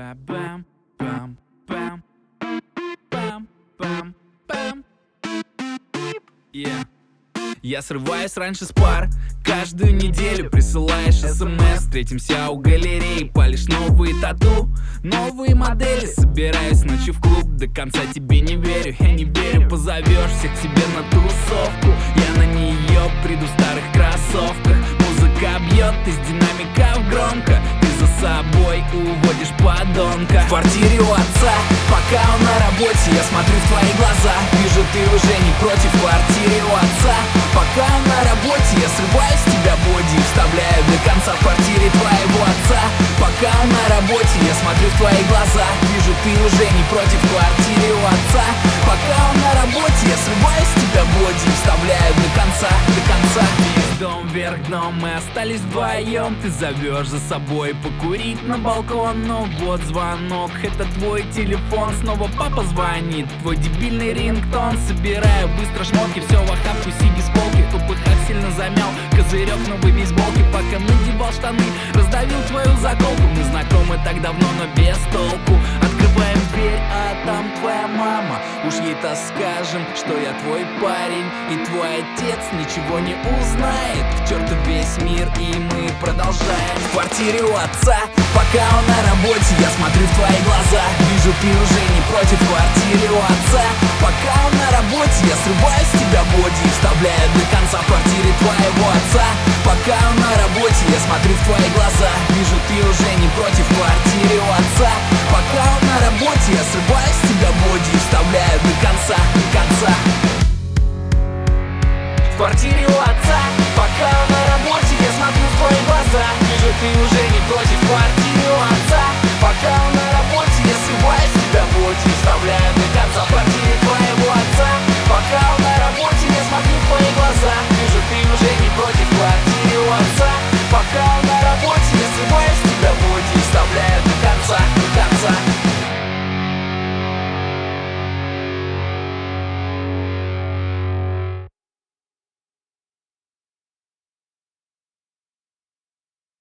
Бам, бам, бам, бам, бам, бам. Yeah. Я срываюсь раньше с пар. Каждую неделю присылаешь СМС. Встретимся у галереи, палишь новые тату, новые модели. Собираюсь ночью в клуб, до конца тебе не верю. Я не верю, позовешь всех к себе на тусовку. Я на нее приду в старых кроссовках. Музыка бьет из динамиков громко. Ты за собой уводишь подонка. В квартире у отца, пока он на работе, я смотрю в твои глаза. Вижу, ты уже не против. В квартире у отца, пока он на работе, я срываю с тебя боди и вставляю до конца. В квартире твоего отца, пока он на работе, я смотрю в твои глаза. Вижу, ты уже не против. В квартире у отца, пока он на работе, я срываю с тебя боди и вставляю до конца, до конца. Весь дом вверх дном, мы остались вдвоем. Ты зовешь за собой покурить на балкон, но вот звонок, это твой телефон. Снова папа звонит, твой дебильный рингтон. Собираю быстро шмотки, все в охапку, сиги с полки. В попыхах сильно замял козырек новой бейсболки. Пока надевал штаны, раздавил твою заколку. Мы знакомы так давно, но без толку. Открываем дверь, а там твоя мама. Уж ей-то скажем, что я твой парень, и твой отец ничего не узнает. К черту весь мир, и мы продолжаем. В квартире у отца, пока он на работе, я смотрю в твои глаза. Вижу, ты уже не против. В квартире у отца, пока он на работе, я срываю с тебя боди и вставляю до конца. В квартире твоего отца, пока он на работе, я смотрю в твои глаза. Вижу, ты уже не против. В квартире у отца, пока он на работе, я срываю с тебя боди и вставляю до конца, до конца. В квартире у отца, пока он на работе, я смотрю в твои глаза. Вижу, ты уже не против. В квартире у отца, пока он на работе, я срываю с тебя боди и вставляю до конца. В квартире твоего отца, пока он на работе, я смотрю в твои глаза. Вижу, ты уже не против. В квартире у отца, пока он на работе, я срываю с тебя боди и вставляю до конца.